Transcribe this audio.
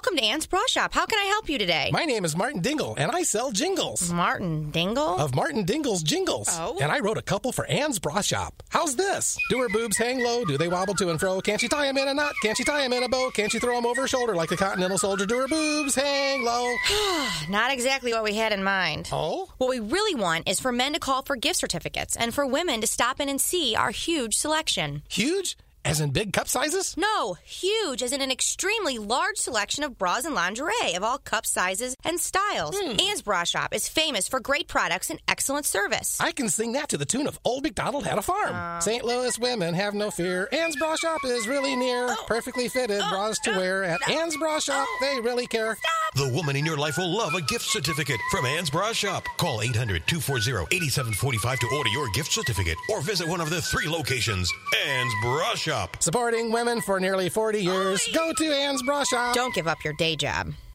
Welcome to Ann's Bra Shop. How can I help you today? My name is Martin Dingle, and I sell jingles. Martin Dingle? Of Martin Dingle's Jingles. Oh. And I wrote a couple for Ann's Bra Shop. How's this? Do her boobs hang low? Do they wobble to and fro? Can't she tie 'em in a knot? Can't she tie 'em in a bow? Can't she throw 'em over her shoulder like a continental soldier? Do her boobs hang low? Not exactly what we had in mind. Oh? What we really want is for men to call for gift certificates and for women to stop in and see our huge selection. Huge? As in big cup sizes? No, huge as in an extremely large selection of bras and lingerie of all cup sizes and styles. Ann's Bra Shop is famous for great products and excellent service. I can sing that to the tune of Old MacDonald Had a Farm. St. Louis women have no fear. Ann's Bra Shop is really near. Perfectly fitted bras to wear. At Ann's Bra Shop, they really care. The woman in your life will love a gift certificate from Ann's Bra Shop. Call 800-240-8745 to order your gift certificate or visit one of the 3 locations. Ann's Bra Shop. Supporting women for nearly 40 years. Go to Ann's Bra Shop. Don't give up your day job.